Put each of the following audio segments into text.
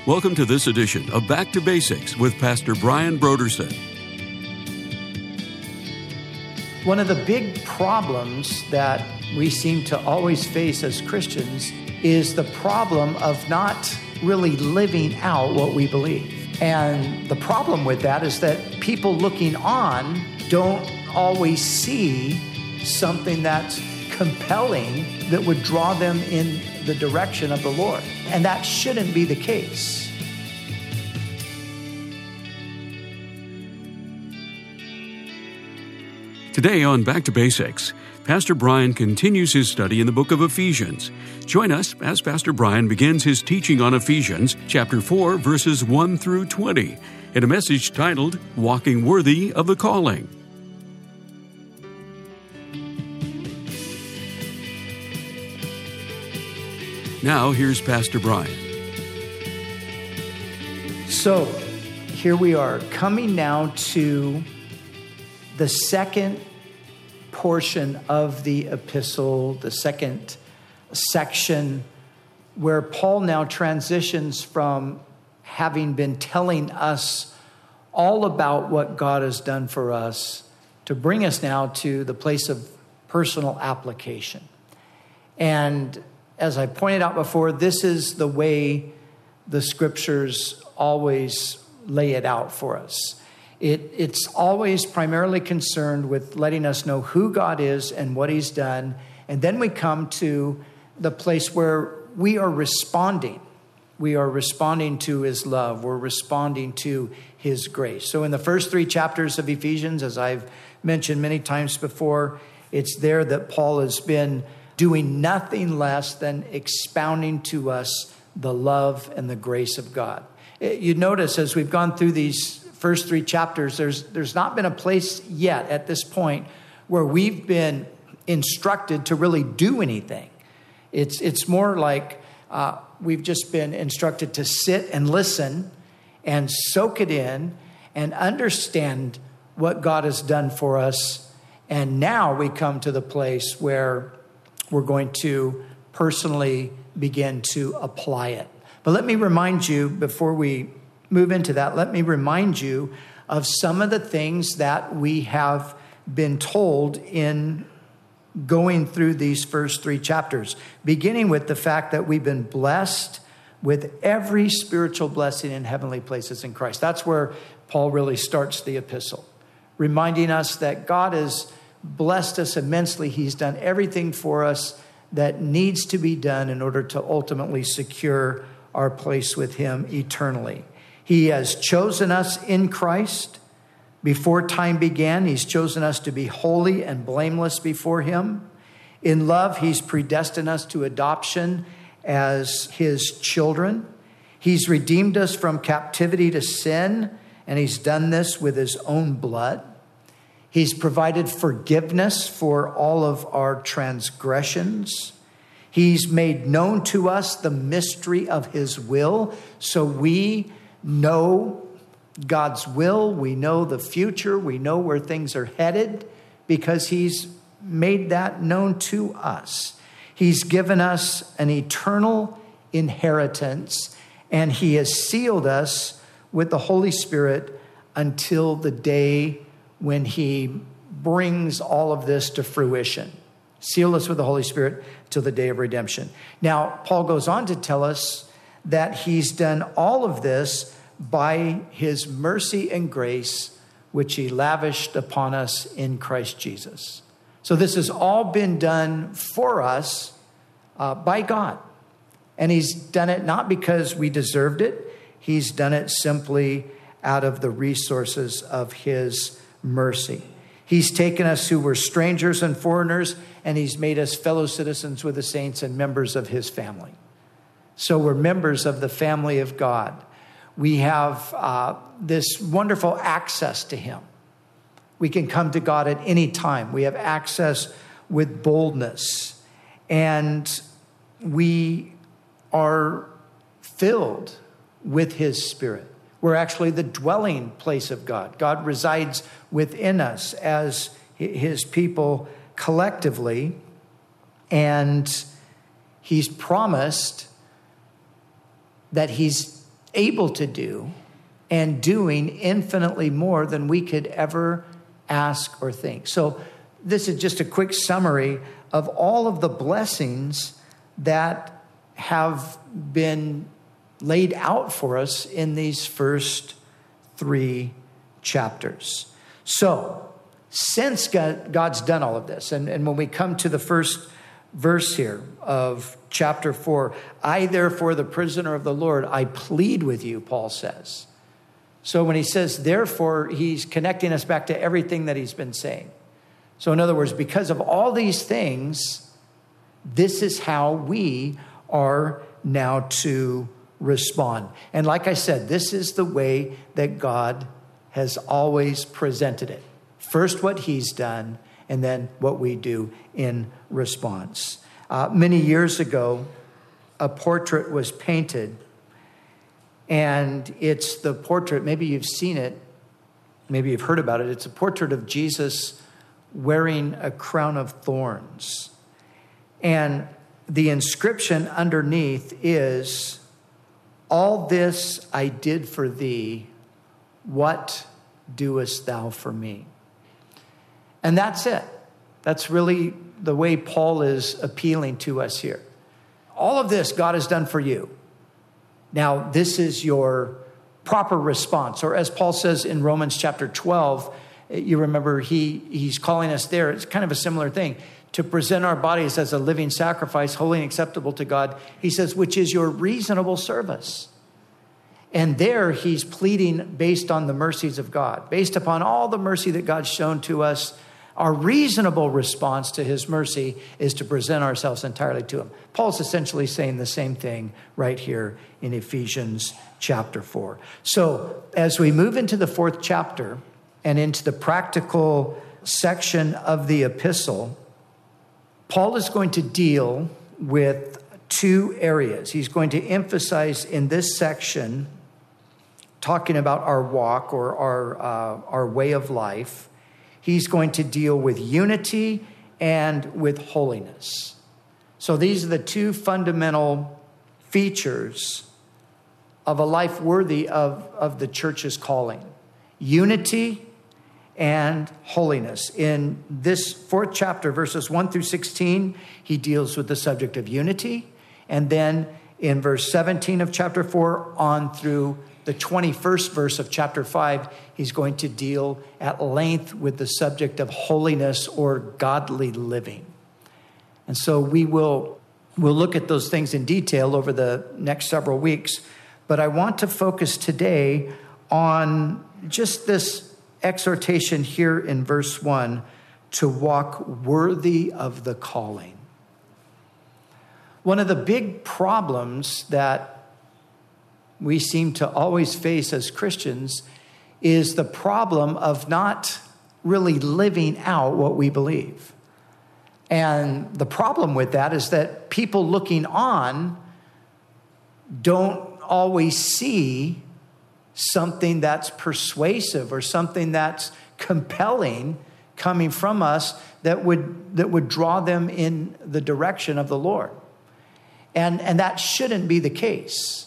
Welcome to this edition of Back to Basics with Pastor Brian Brodersen. One of the big problems that we seem to always face as Christians is the problem of not really living out what we believe. And the problem with that is that people looking on don't always see something that's compelling that would draw them in the direction of the Lord. And that shouldn't be the case. Today on Back to Basics, Pastor Brian continues his study in the book of Ephesians. Join us as Pastor Brian begins his teaching on Ephesians, chapter 4, verses 1 through 20, in a message titled, Walking Worthy of the Calling. Now, here's Pastor Brian. So, here we are, coming now to the second portion of the epistle, the second section, where Paul now transitions from having been telling us all about what God has done for us to bring us now to the place of personal application. And as I pointed out before, this is the way the scriptures always lay it out for us. It's always primarily concerned with letting us know who God is and what he's done. And then we come to the place where we are responding. We are responding to his love. We're responding to his grace. So in the first 3 chapters of Ephesians, as I've mentioned many times before, it's there that Paul has been doing nothing less than expounding to us the love and the grace of God. You notice as we've gone through these first 3 chapters, there's not been a place yet at this point where we've been instructed to really do anything. It's more like we've just been instructed to sit and listen and soak it in and understand what God has done for us. And now we come to the place where we're going to personally begin to apply it. But let me remind you, before we move into that, let me remind you of some of the things that we have been told in going through these first 3 chapters, beginning with the fact that we've been blessed with every spiritual blessing in heavenly places in Christ. That's where Paul really starts the epistle, reminding us that God has blessed us immensely. He's done everything for us that needs to be done in order to ultimately secure our place with him eternally. He has chosen us in Christ. Before time began, he's chosen us to be holy and blameless before him. In love, he's predestined us to adoption as his children. He's redeemed us from captivity to sin, and he's done this with his own blood. He's provided forgiveness for all of our transgressions. He's made known to us the mystery of his will, so we know God's will. We know the future. We know where things are headed because he's made that known to us. He's given us an eternal inheritance, and he has sealed us with the Holy Spirit until the day when he brings all of this to fruition. Seal us with the Holy Spirit till the day of redemption. Now, Paul goes on to tell us that he's done all of this by his mercy and grace, which he lavished upon us in Christ Jesus. So this has all been done for us by God. And he's done it not because we deserved it. He's done it simply out of the resources of his mercy. He's taken us who were strangers and foreigners, and he's made us fellow citizens with the saints and members of his family. So we're members of the family of God. We have this wonderful access to him. We can come to God at any time. We have access with boldness. And we are filled with his Spirit. We're actually the dwelling place of God. God resides within us as his people collectively. And he's promised that he's able to do and doing infinitely more than we could ever ask or think. So this is just a quick summary of all of the blessings that have been laid out for us in these first 3 chapters. So since God's done all of this, and when we come to the first verse here of chapter 4, I therefore, the prisoner of the Lord, I plead with you, Paul says. So when he says therefore, he's connecting us back to everything that he's been saying. So in other words, because of all these things, this is how we are now to respond. And like I said, this is the way that God has always presented it. First, what he's done, and then what we do in response. Many years ago, a portrait was painted, and it's the portrait, maybe you've seen it, maybe you've heard about it. It's a portrait of Jesus wearing a crown of thorns. And the inscription underneath is, all this I did for thee, what doest thou for me? And that's it. That's really the way Paul is appealing to us here. All of this God has done for you. Now, this is your proper response. Or as Paul says in Romans chapter 12, you remember he's calling us there. It's kind of a similar thing. To present our bodies as a living sacrifice, holy and acceptable to God. He says, which is your reasonable service. And there he's pleading based on the mercies of God. Based upon all the mercy that God's shown to us, our reasonable response to his mercy is to present ourselves entirely to him. Paul's essentially saying the same thing right here in Ephesians chapter 4. So as we move into the 4th chapter and into the practical section of the epistle, Paul is going to deal with 2 areas. He's going to emphasize in this section, talking about our walk or our way of life. He's going to deal with unity and with holiness. So these are the 2 fundamental features of a life worthy of the church's calling. Unity and holiness. In this 4th chapter, verses 1 through 16, he deals with the subject of unity. And then in verse 17 of chapter 4 on through the 21st verse of chapter 5, he's going to deal at length with the subject of holiness or godly living. And so we'll look at those things in detail over the next several weeks. But I want to focus today on just this exhortation here in verse 1 to walk worthy of the calling. One of the big problems that we seem to always face as Christians is the problem of not really living out what we believe. And the problem with that is that people looking on don't always see something that's persuasive or something that's compelling coming from us that would draw them in the direction of the Lord. And that shouldn't be the case.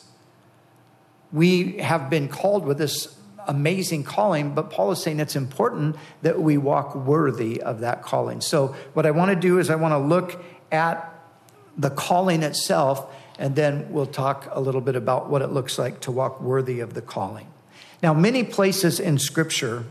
We have been called with this amazing calling, but Paul is saying it's important that we walk worthy of that calling. So what I want to do is I want to look at the calling itself, and then we'll talk a little bit about what it looks like to walk worthy of the calling. Now, many places in Scripture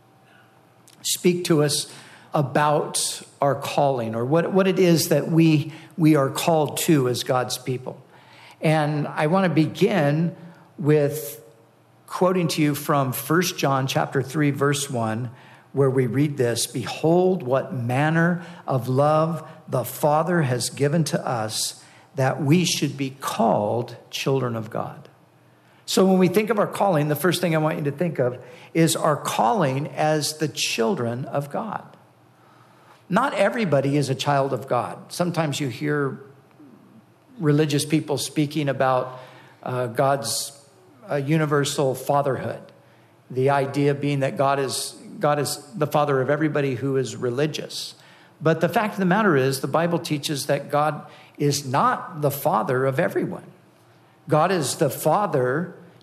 speak to us about our calling or what it is that we are called to as God's people. And I want to begin with quoting to you from 1 John chapter 3, verse 1, where we read this, behold, what manner of love the Father has given to us that we should be called children of God. So when we think of our calling, the first thing I want you to think of is our calling as the children of God. Not everybody is a child of God. Sometimes you hear religious people speaking about God's universal fatherhood. The idea being that God is the father of everybody who is religious. But the fact of the matter is, the Bible teaches that God is not the father of everyone. God is the Father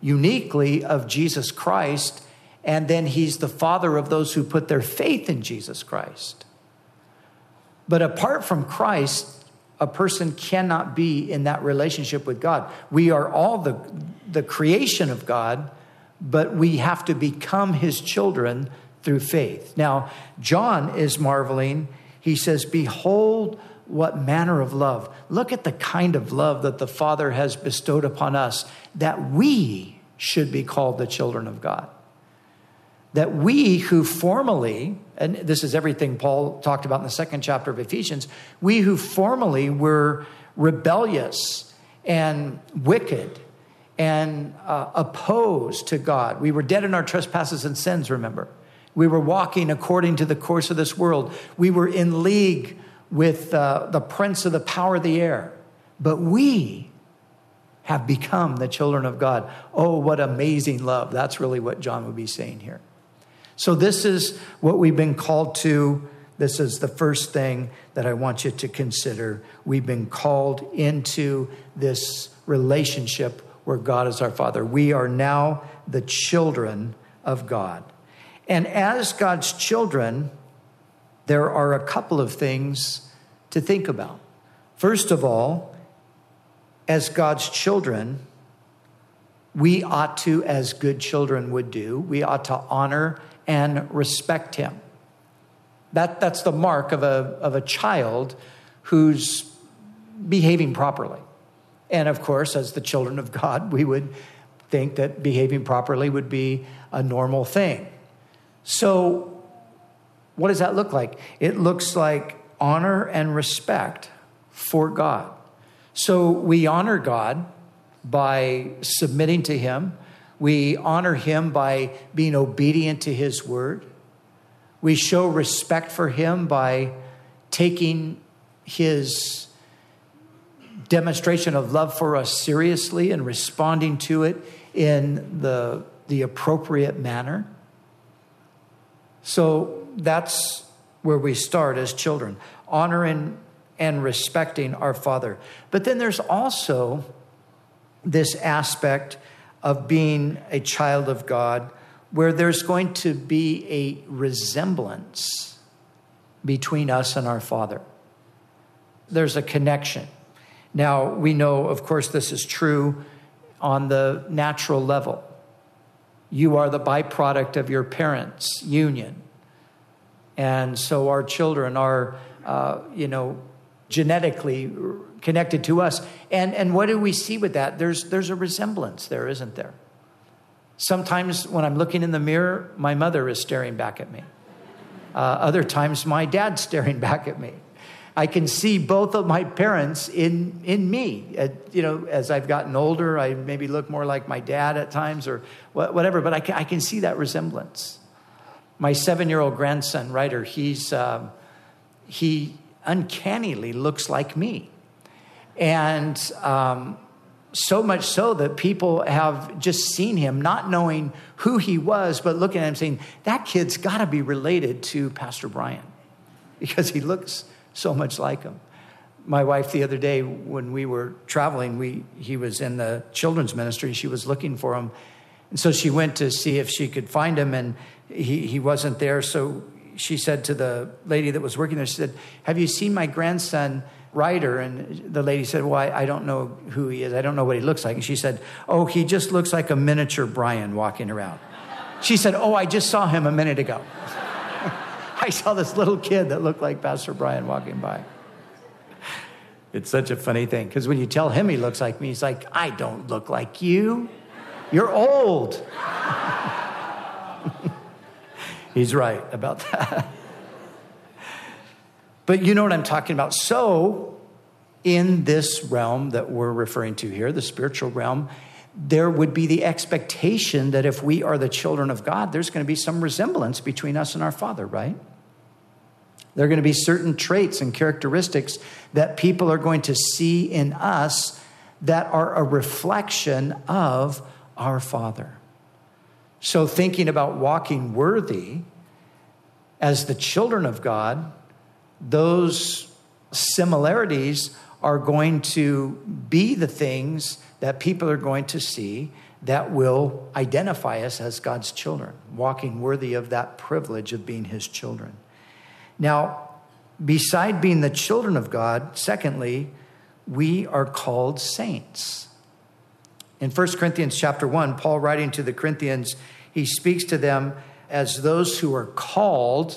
uniquely of Jesus Christ, and then he's the Father of those who put their faith in Jesus Christ. But apart from Christ, a person cannot be in that relationship with God. We are all the creation of God, but we have to become his children through faith. Now, John is marveling. He says, behold, what manner of love. Look at the kind of love that the Father has bestowed upon us, that we should be called the children of God. That we who formerly, and this is everything Paul talked about in the second chapter of Ephesians, we who formerly were rebellious and wicked and opposed to God. We were dead in our trespasses and sins, remember. We were walking according to the course of this world. We were in league with the prince of the power of the air. But we have become the children of God. Oh, what amazing love. That's really what John would be saying here. So this is what we've been called to. This is the first thing that I want you to consider. We've been called into this relationship where God is our Father. We are now the children of God. And as God's children, there are a couple of things to think about. First of all, as God's children, we ought to, as good children would do, we ought to honor and respect him. That's the mark of a child who's behaving properly. And of course, as the children of God, we would think that behaving properly would be a normal thing. So what does that look like? It looks like honor and respect for God. So we honor God by submitting to him. We honor him by being obedient to his word. We show respect for him by taking his demonstration of love for us seriously and responding to it in the appropriate manner. So that's where we start as children, honoring and respecting our Father. But then there's also this aspect of being a child of God where there's going to be a resemblance between us and our Father. There's a connection. Now, we know, of course, this is true on the natural level. You are the byproduct of your parents' union. And so our children are, genetically connected to us. And what do we see with that? There's a resemblance there, isn't there? Sometimes when I'm looking in the mirror, my mother is staring back at me. Other times, my dad's staring back at me. I can see both of my parents in me. As I've gotten older, I maybe look more like my dad at times or whatever, but I can see that resemblance. My 7-year-old grandson, Ryder, he uncannily looks like me. And so much so that people have just seen him, not knowing who he was, but looking at him saying, that kid's got to be related to Pastor Brian because he looks so much like him. My wife, the other day, when we were traveling, he was in the children's ministry. She was looking for him. And so she went to see if she could find him, and he wasn't there. So she said to the lady that was working there, she said, have you seen my grandson, Ryder? And the lady said, well, I don't know who he is. I don't know what he looks like. And she said, oh, he just looks like a miniature Brian walking around. She said, oh, I just saw him a minute ago. I saw this little kid that looked like Pastor Brian walking by. It's such a funny thing, because when you tell him he looks like me, he's like, I don't look like you. You're old. He's right about that. But you know what I'm talking about. So in this realm that we're referring to here, the spiritual realm, there would be the expectation that if we are the children of God, there's going to be some resemblance between us and our Father, right? There are going to be certain traits and characteristics that people are going to see in us that are a reflection of our Father. So thinking about walking worthy as the children of God, those similarities are going to be the things that people are going to see that will identify us as God's children, walking worthy of that privilege of being his children. Now, beside being the children of God, secondly, we are called saints. In 1 Corinthians chapter 1, Paul writing to the Corinthians, he speaks to them as those who are called.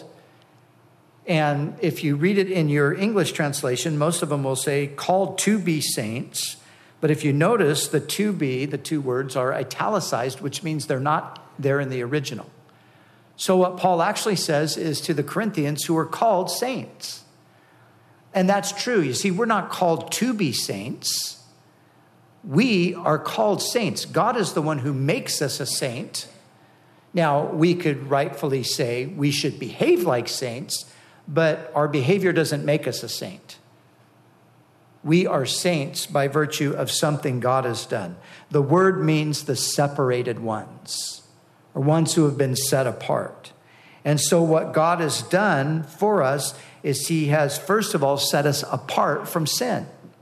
And if you read it in your English translation, most of them will say called to be saints. But if you notice, the to be, the two words are italicized, which means they're not there in the original. So what Paul actually says is to the Corinthians who are called saints. And that's true. You see, we're not called to be saints. We are called saints. God is the one who makes us a saint. Now, we could rightfully say we should behave like saints, but our behavior doesn't make us a saint. We are saints by virtue of something God has done. The word means the separated ones, or ones who have been set apart. And so what God has done for us is he has, first of all, set us apart from sin.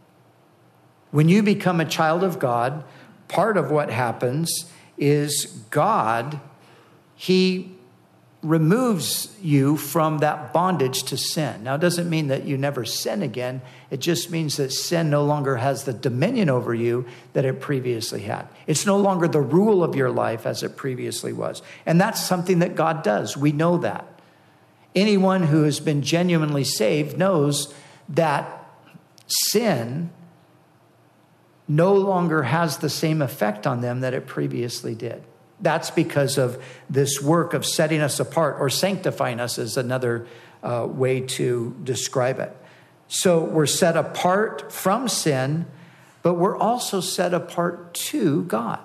When you become a child of God, part of what happens is God, he removes you from that bondage to sin. Now, it doesn't mean that you never sin again. It just means that sin no longer has the dominion over you that it previously had. It's no longer the rule of your life as it previously was. And that's something that God does. We know that. Anyone who has been genuinely saved knows that sin no longer has the same effect on them that it previously did. That's because of this work of setting us apart, or sanctifying us is another way to describe it. So we're set apart from sin, but we're also set apart to God.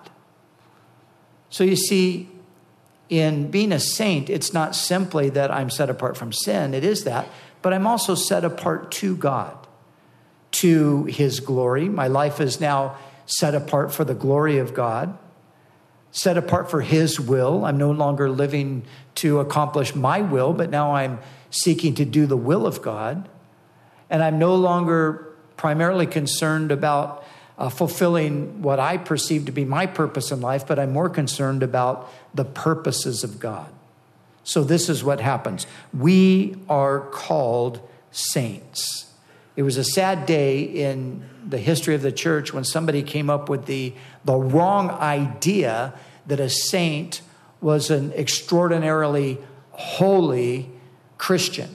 So you see, in being a saint, it's not simply that I'm set apart from sin. It is that, but I'm also set apart to God, to his glory. My life is now set apart for the glory of God. Set apart for his will. I'm no longer living to accomplish my will, but now I'm seeking to do the will of God. And I'm no longer primarily concerned about fulfilling what I perceive to be my purpose in life, but I'm more concerned about the purposes of God. So this is what happens. We are called saints. It was a sad day in the history of the church when somebody came up with the wrong idea that a saint was an extraordinarily holy Christian.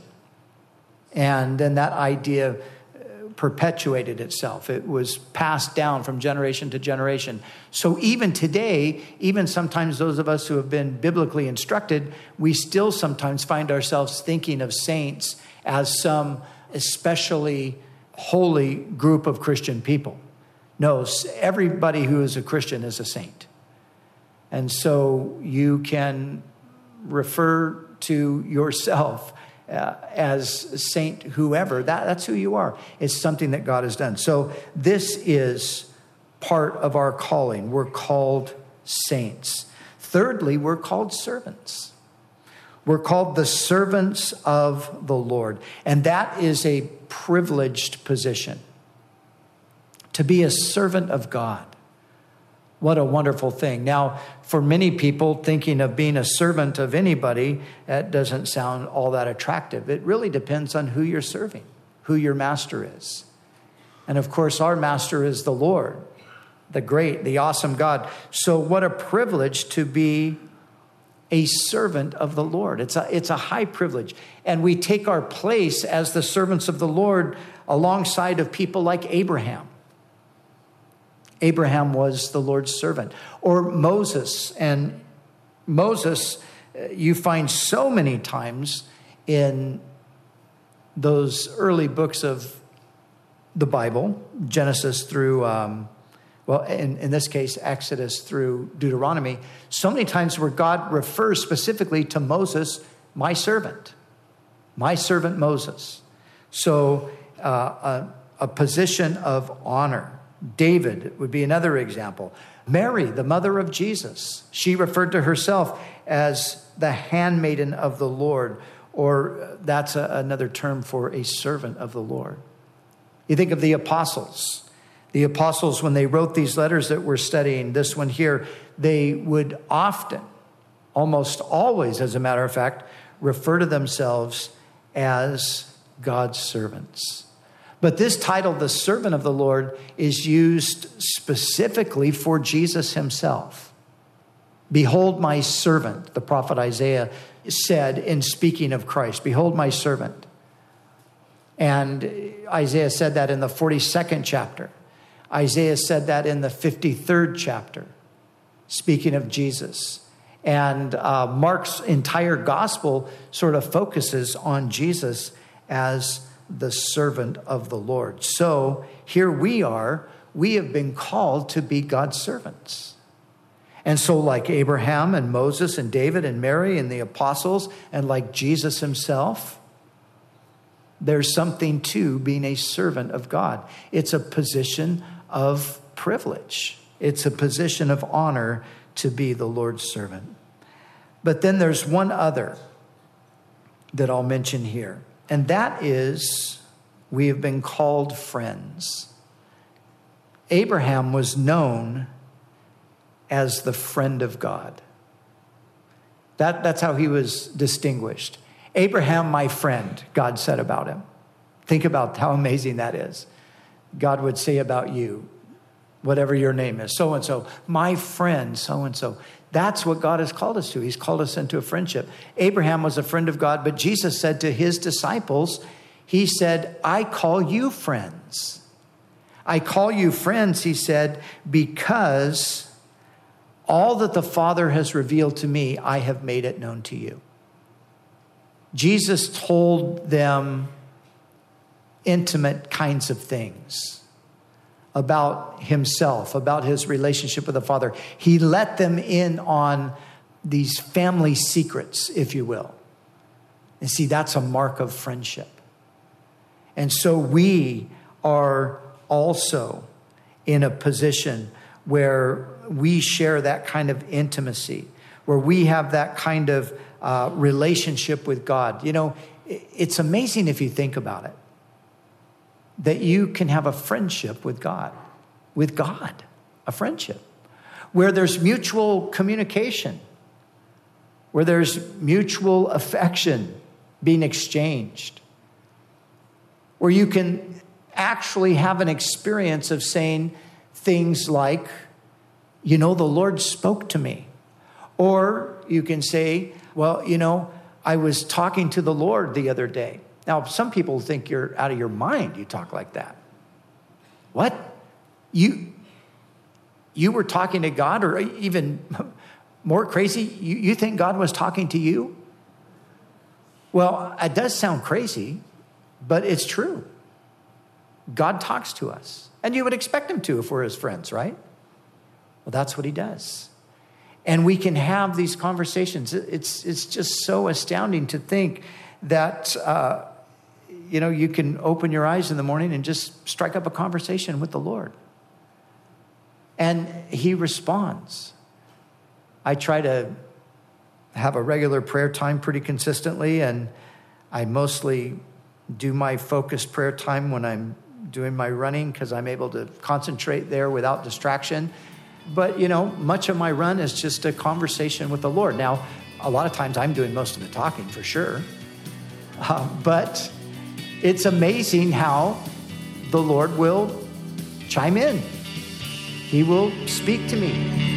And then that idea perpetuated itself. It was passed down from generation to generation. So even today, even sometimes those of us who have been biblically instructed, we still sometimes find ourselves thinking of saints as some especially holy group of Christian people. No, everybody who is a Christian is a saint. And so you can refer to yourself as saint whoever. That's who you are. It's something that God has done. So this is part of our calling. We're called saints. Thirdly, we're called servants. We're called the servants of the Lord. And that is a privileged position. To be a servant of God. What a wonderful thing. Now, for many people, thinking of being a servant of anybody, that doesn't sound all that attractive. It really depends on who you're serving, who your master is. And of course, our master is the Lord, the great, the awesome God. So what a privilege to be a servant of the Lord. It's a high privilege. And we take our place as the servants of the Lord alongside of people like Abraham. Abraham was the Lord's servant. Or Moses. And Moses, you find so many times in those early books of the Bible, Genesis through, in this case, Exodus through Deuteronomy, so many times where God refers specifically to Moses, my servant Moses. So a position of honor. David would be another example. Mary, the mother of Jesus, she referred to herself as the handmaiden of the Lord, or that's another term for a servant of the Lord. You think of the apostles. The apostles, when they wrote these letters that we're studying, this one here, they would often, almost always, as a matter of fact, refer to themselves as God's servants. But this title, the servant of the Lord, is used specifically for Jesus himself. Behold my servant, the prophet Isaiah said in speaking of Christ. Behold my servant. And Isaiah said that in the 42nd chapter. Isaiah said that in the 53rd chapter, speaking of Jesus. And Mark's entire gospel sort of focuses on Jesus as the servant of the Lord. So here we are. We have been called to be God's servants. And so like Abraham and Moses and David and Mary and the apostles, and like Jesus himself, there's something to being a servant of God. It's a position of privilege. It's a position of honor to be the Lord's servant. But then there's one other that I'll mention here, and that is we have been called friends. Abraham was known as the friend of God. That's how he was distinguished. Abraham, my friend, God said about him. Think about how amazing that is. God would say about you, whatever your name is, so-and-so, my friend, so-and-so. That's what God has called us to. He's called us into a friendship. Abraham was a friend of God, but Jesus said to his disciples, he said, I call you friends. I call you friends, he said, because all that the Father has revealed to me, I have made it known to you. Jesus told them intimate kinds of things about himself, about his relationship with the Father. He let them in on these family secrets, if you will. And see, that's a mark of friendship. And so we are also in a position where we share that kind of intimacy, where we have that kind of relationship with God. You know, it's amazing if you think about it, that you can have a friendship with God, a friendship, where there's mutual communication, where there's mutual affection being exchanged, where you can actually have an experience of saying things like, you know, the Lord spoke to me. Or you can say, well, you know, I was talking to the Lord the other day. Now, some people think you're out of your mind. You talk like that. What? You were talking to God, or even more crazy, you think God was talking to you? Well, it does sound crazy, but it's true. God talks to us. And you would expect him to if we're his friends, right? Well, that's what he does. And we can have these conversations. It's just so astounding to think that, you know, you can open your eyes in the morning and just strike up a conversation with the Lord. And he responds. I try to have a regular prayer time pretty consistently, and I mostly do my focused prayer time when I'm doing my running because I'm able to concentrate there without distraction. But, you know, much of my run is just a conversation with the Lord. Now, a lot of times I'm doing most of the talking for sure. But it's amazing how the Lord will chime in. He will speak to me.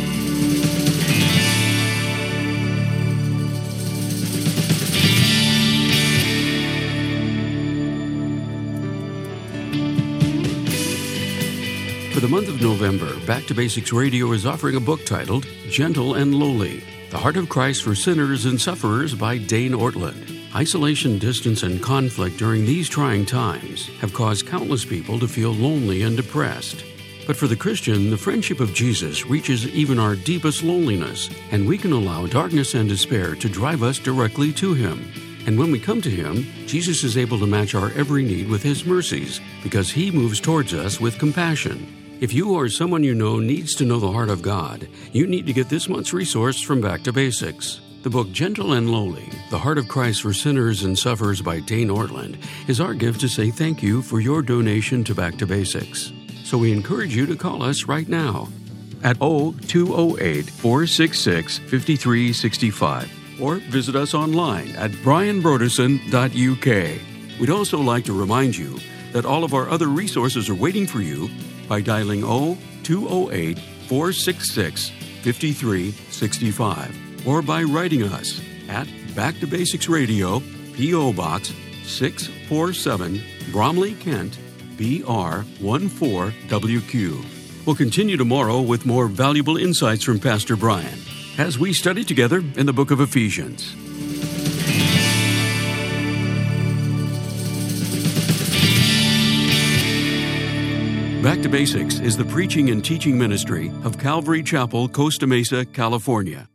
For the month of November, Back to Basics Radio is offering a book titled Gentle and Lowly, The Heart of Christ for Sinners and Sufferers by Dane Ortlund. Isolation, distance, and conflict during these trying times have caused countless people to feel lonely and depressed. But for the Christian, the friendship of Jesus reaches even our deepest loneliness, and we can allow darkness and despair to drive us directly to Him. And when we come to Him, Jesus is able to match our every need with His mercies, because He moves towards us with compassion. If you or someone you know needs to know the heart of God, you need to get this month's resource from Back to Basics. The book Gentle and Lowly, The Heart of Christ for Sinners and Sufferers by Dane Ortlund is our gift to say thank you for your donation to Back to Basics. So we encourage you to call us right now at 0208-466-5365 or visit us online at brianbroderson.uk. We'd also like to remind you that all of our other resources are waiting for you by dialing 0208-466-5365 or by writing us at Back to Basics Radio, P.O. Box 647, Bromley, Kent, BR 14WQ. We'll continue tomorrow with more valuable insights from Pastor Brian as we study together in the book of Ephesians. Back to Basics is the preaching and teaching ministry of Calvary Chapel, Costa Mesa, California.